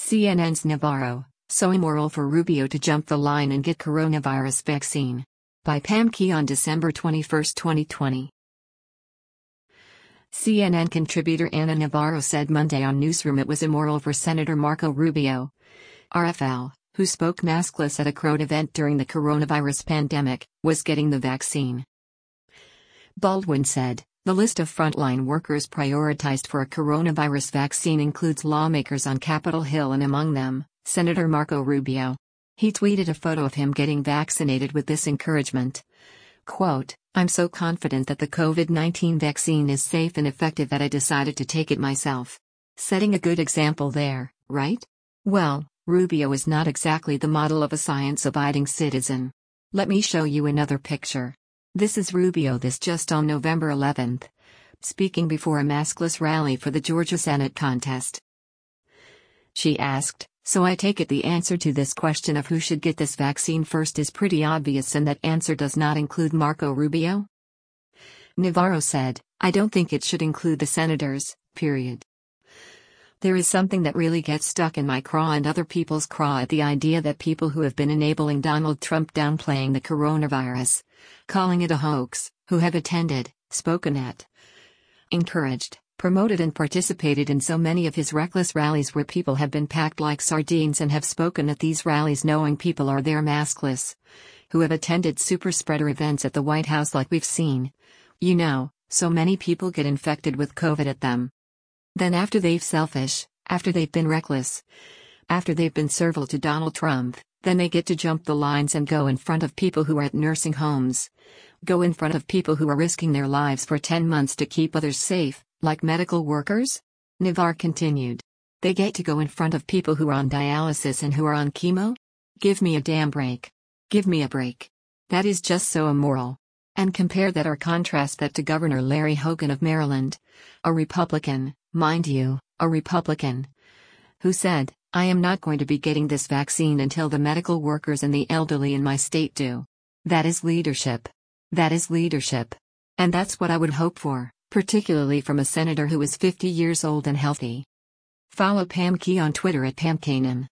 CNN's Navarro, so immoral for Rubio to jump the line and get coronavirus vaccine. By Pam Key on December 21, 2020. CNN contributor Ana Navarro said Monday on Newsroom it was immoral for Senator Marco Rubio, RFL, who spoke maskless at a crowd event during the coronavirus pandemic, was getting the vaccine. Baldwin said, the list of frontline workers prioritized for a coronavirus vaccine includes lawmakers on Capitol Hill and among them, Senator Marco Rubio. He tweeted a photo of him getting vaccinated with this encouragement. Quote, I'm so confident that the COVID-19 vaccine is safe and effective that I decided to take it myself. Setting a good example there, right? Well, Rubio is not exactly the model of a science-abiding citizen. Let me show you another picture. This is Rubio just on November 11th, speaking before a maskless rally for the Georgia Senate contest. She asked, so I take it the answer to this question of who should get this vaccine first is pretty obvious, and that answer does not include Marco Rubio? Navarro said, I don't think it should include the senators, period. There is something that really gets stuck in my craw and other people's craw at the idea that people who have been enabling Donald Trump downplaying the coronavirus, calling it a hoax, who have attended, spoken at, encouraged, promoted and participated in so many of his reckless rallies where people have been packed like sardines and have spoken at these rallies knowing people are there maskless, who have attended super spreader events at the White House like we've seen. You know, so many people get infected with COVID at them. Then after they've selfish, after they've been reckless, after they've been servile to Donald Trump, then they get to jump the lines and go in front of people who are at nursing homes. Go in front of people who are risking their lives for 10 months to keep others safe, like medical workers? Navarro continued. They get to go in front of people who are on dialysis and who are on chemo? Give me a damn break. Give me a break. That is just so immoral. And compare that or contrast that to Governor Larry Hogan of Maryland, a Republican, mind you, a Republican, who said, I am not going to be getting this vaccine until the medical workers and the elderly in my state do. That is leadership. That is leadership. And that's what I would hope for, particularly from a senator who is 50 years old and healthy. Follow Pam Key on Twitter at PamKanan.